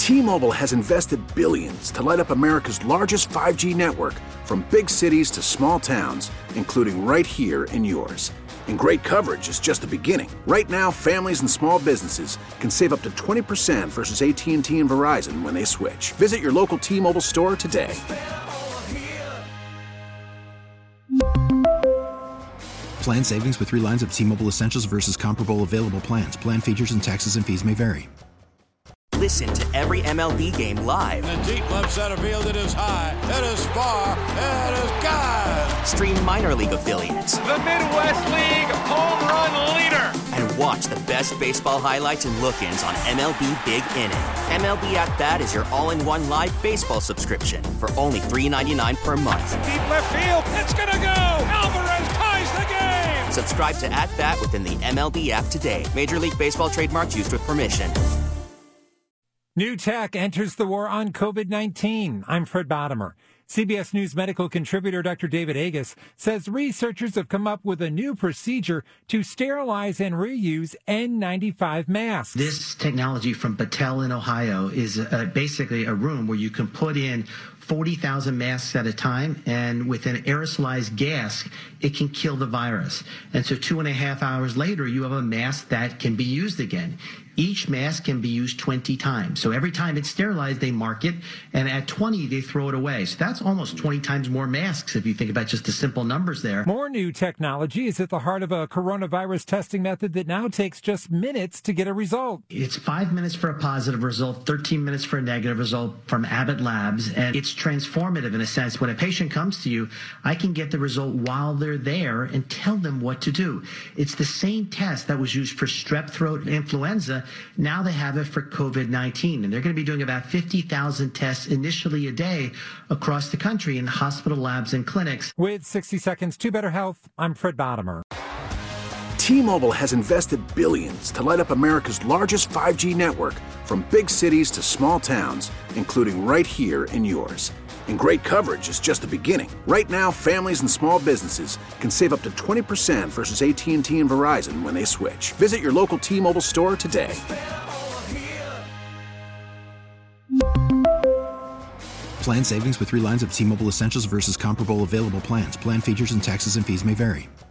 T-Mobile has invested billions to light up America's largest 5G network, from big cities to small towns, including right here in yours. And great coverage is just the beginning. Right now, families and small businesses can save up to 20% versus AT&T and Verizon when they switch. Visit your local T-Mobile store today. Plan savings with 3 lines of T-Mobile Essentials versus comparable available plans. Plan features and taxes and fees may vary. Listen to every MLB game live. In the deep left center field, it is high, it is far, it is gone. Stream minor league affiliates. The Midwest League home run leader. And watch the best baseball highlights and look-ins on MLB Big Inning. MLB At Bat is your all-in-one live baseball subscription for only $3.99 per month. Deep left field, it's gonna go. Alvarez ties the game. Subscribe to At Bat within the MLB app today. Major League Baseball trademarks used with permission. New tech enters the war on COVID-19. I'm Fred Bottomer. CBS News medical contributor Dr. David Agus says researchers have come up with a new procedure to sterilize and reuse N95 masks. This technology from Battelle in Ohio is basically a room where you can put in 40,000 masks at a time, and with an aerosolized gas, it can kill the virus. And so 2.5 hours later, you have a mask that can be used again. Each mask can be used 20 times. So every time it's sterilized, they mark it, and at 20, they throw it away. So that's almost 20 times more masks if you think about just the simple numbers there. More new technology is at the heart of a coronavirus testing method that now takes just minutes to get a result. It's 5 minutes for a positive result, 13 minutes for a negative result from Abbott Labs, and it's transformative in a sense. When a patient comes to you, I can get the result while they're there and tell them what to do. It's the same test that was used for strep throat and influenza. Now they have it for COVID-19, and they're going to be doing about 50,000 tests initially a day across the country in hospital labs and clinics. With 60 seconds to better health, I'm Fred Bottomer. T-Mobile has invested billions to light up America's largest 5G network, from big cities to small towns, including right here in yours. And great coverage is just the beginning. Right now, families and small businesses can save up to 20% versus AT&T and Verizon when they switch. Visit your local T-Mobile store today. Plan savings with 3 lines of T-Mobile Essentials versus comparable available plans. Plan features and taxes and fees may vary.